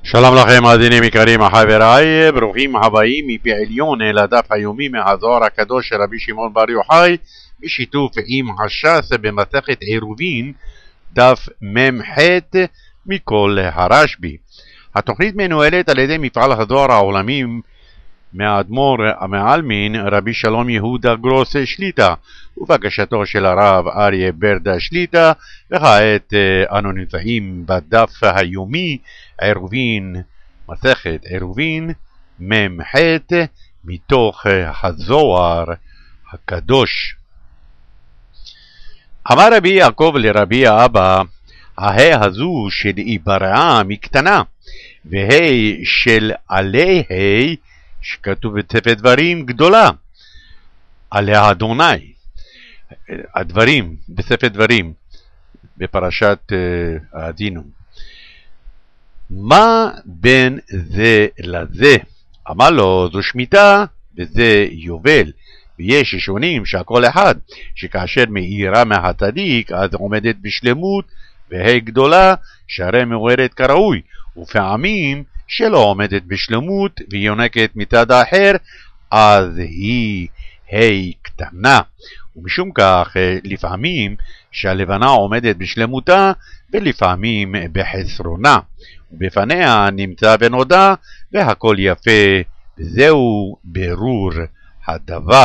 שלום לכם מאזינים יקרים חבריי, ברוכים הבאים מפי עליון אל הדף היומי מהזוהר הקדוש של רבי שמעון בר יוחאי בשיתוף עם הש"ס במסכת עירובין דף מ"ח מכל הרשב"י. התוכנית מנוהלת על ידי מפעל הזוהר העולמי מהאדמו"ר המעלמין רבי שלום יהודה גרוס שליט"א ובקשתו של הרב אריה ברדה שליט"א. וכעת אנו נמצאים בדף היומי עירובין, מסכת עירובין מ"ח מתוך הזוהר הקדוש. אמר רבי יעקב לרבי אבא, ההא הזו של איברעה מקטנה, והי של עלי ה' שכתוב בספר דברים גדולה, עלי אדוני, הדברים בספר דברים בפרשת האזינו. מה בין זה לזה? אמר לו, זו שמיטה וזה יובל, ויש ששונים שהכל אחד, שכאשר מאירה מהצדיק אז עומדת בשלמות, והי גדולה שהרי מעוררת כראוי, ופעמים שלא עומדת בשלמות ויונקת מצד האחר, אז היא ה' קטנה. ומשום כך לפעמים שהלבנה עומדת בשלמותה ולפעמים בחסרונה, ובפניה נמצא ונודע והכל יפה, וזהו ברור הדבר.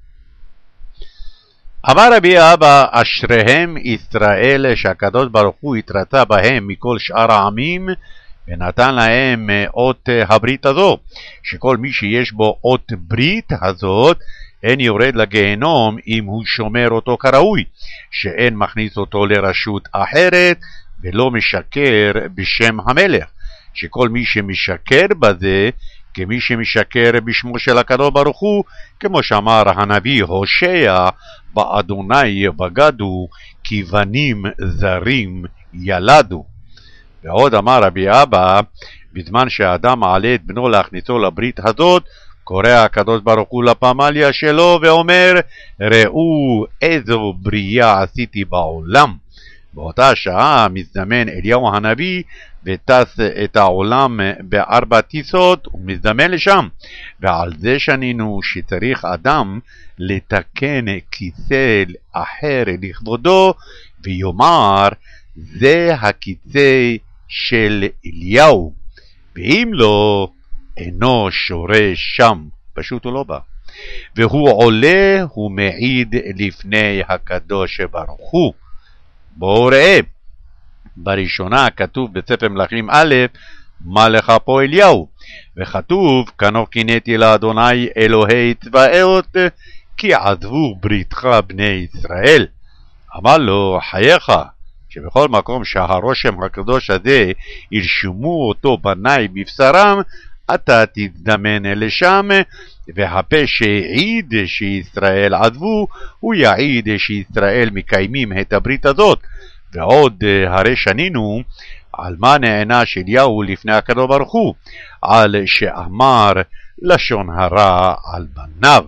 אמר רבי אבא, אשריהם ישראל שהקדוש ברוך הוא התרצה בהם מכל שאר העמים ונתן להם אות הברית הזו, שכל מי שיש בו אות ברית הזאת אין יורד לגיהנום אם הוא שומר אותו כראוי, שאין מכניס אותו לרשות אחרת ולא משקר בשם המלך, שכל מי שמשקר בזה כמי שמשקר בשמו של הקדוש ברוך הוא, כמו שאמר הנביא הושע, באדוני בגדו כי בנים זרים ילדו. ועוד אמר רבי אבא, בזמן שהאדם מעלה את בנו להכניסו לברית הזאת, קורא הקדוש ברוך הוא לפמליה שלו ואומר, ראו איזו בריאה עשיתי בעולם. באותה שעה מזדמן אליהו הנביא וטס את העולם בארבע טיסות ומזדמן לשם, ועל זה שנינו שצריך אדם לתקן כיסא אחר לכבודו ויאמר, זה הכיסא של אליהו, ואם לא אינו שורש שם, פשוט הוא לא בא. והוא עולה, הוא מעיד לפני הקדוש ברוך הוא. בואו ראה, בראשונה כתוב בספר מלכים א', מה לך פה אליהו, וכתוב, כנוך קינאתי לאדוני אלוהי צבאות, כי עזבו בריתך בני ישראל. אמר לו, חייך, שבכל מקום שהרושם הקדוש הזה ירשמו אותו בני בבשרם, אתה תזדמן לשם, והפה שהעיד שישראל עזבו, הוא יעיד שישראל מקיימים את הברית הזאת. ועוד הרי שנינו על מה נענש אליהו לפני הקדוש ברוך הוא, על שאמר לשון הרע על בניו.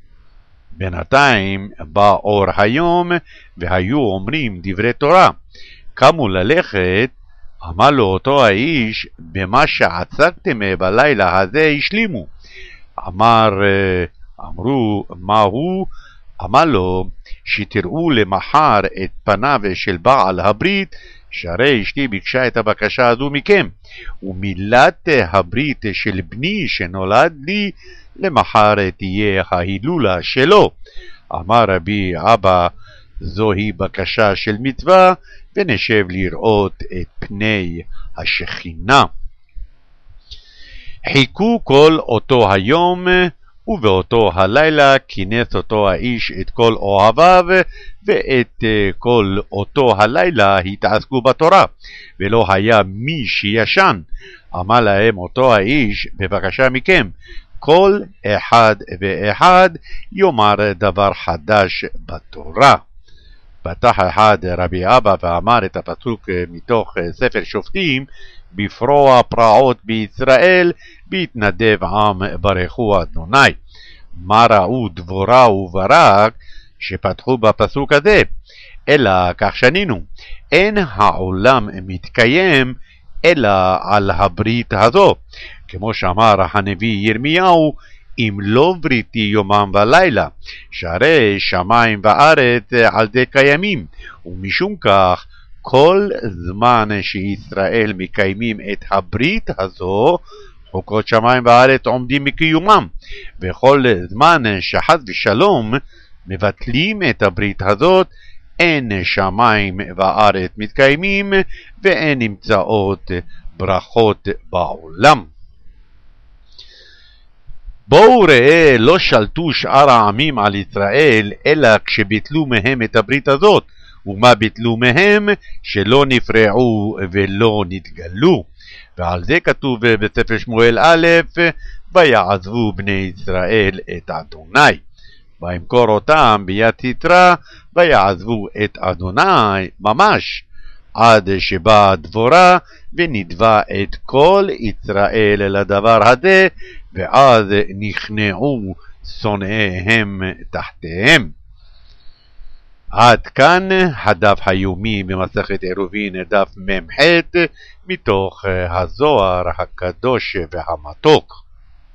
בינתיים בא אור היום והיו אומרים דברי תורה, קמו ללכת. אמר לו אותו האיש, במה שעסקתם בלילה הזה השלימו. אמרו, מה הוא? אמר לו, שתראו למחר את פניו של בעל הברית, שהרי אשתי ביקשה את הבקשה הזו מכם, ומילת הברית של בני שנולד לי, למחר תהיה ההילולה שלו. אמר רבי אבא, זוהי בקשה של מצווה, ונשב לראות את פני השכינה. חיכו כל אותו היום, ובאותו הלילה כינס אותו האיש את כל אוהביו, ואת כל אותו הלילה התעסקו בתורה, ולא היה מי שישן. אמר להם אותו האיש, בבקשה מכם, כל אחד ואחד יאמר דבר חדש בתורה. פתח אחד רבי אבא ואמר את הפסוק מתוך ספר שופטים, בפרוע פרעות בישראל, בהתנדב עם ברכו אדוני. מה ראו דבורה וברק שפתחו בפסוק הזה? אלא כך שנינו, אין העולם מתקיים אלא על הברית הזו, כמו שאמר הנביא ירמיהו, אם לא בריתי יומם ולילה, שהרי שמיים וארץ על זה קיימים, ומשום כך כל זמן שישראל מקיימים את הברית הזו, חוקות שמיים וארץ עומדים מקיומם, וכל זמן שחס ושלום מבטלים את הברית הזאת, אין שמיים וארץ מתקיימים, ואין נמצאות ברכות בעולם. בואו ראה, לא שלטו שאר העמים על ישראל, אלא כשביטלו מהם את הברית הזאת. ומה ביטלו מהם? שלא נפרעו ולא נתגלו. ועל זה כתוב בספר שמואל א', ויעזבו בני ישראל את אדוני. וימכור אותם ביד סיטרא, ויעזבו את אדוני ממש, עד שבאה דבורה ונדבה את כל ישראל לדבר הזה, ואז נכנעו שונאיהם תחתיהם. עד כאן הדף היומי במסכת עירובין, דף מ"ח, מתוך הזוהר הקדוש והמתוק.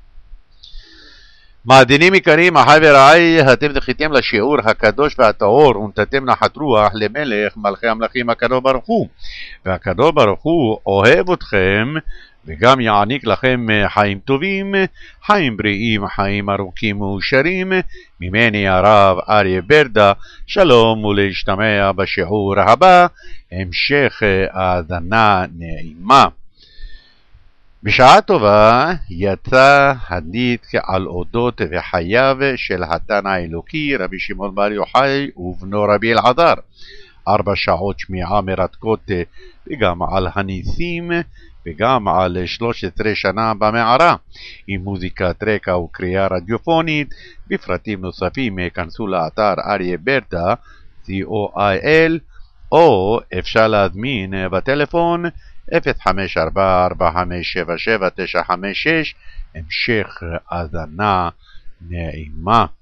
מאזינים יקרים, אחי ורעי, אתם זכיתם לשיעור הקדוש והטהור, ונתתם נחת רוח למלך מלכי המלכים הקדוש ברוך הוא. והקדוש ברוך הוא אוהב אתכם, וגם יעניק לכם חיים טובים, חיים בריאים, חיים ארוכים ומאושרים. ממני הרב אריה ברדה, שלום ולהשתמע בשיעור הבא, המשך האזנה נעימה. בשעה טובה יצא הדיק על אודות וחייו של התנא האלוקי רבי שמעון בר יוחאי ובנו רבי אלעזר. 4 שעות שמיעה מרתקות וגם על הניסים וגם על 13 שנה במערה, עם מוזיקת רקע וקריאה רדיופונית. בפרטים נוספים כנסו לאתר אריה ברדה co.il, או אפשר להזמין בטלפון 054-4577-956. המשך האזנה נעימה.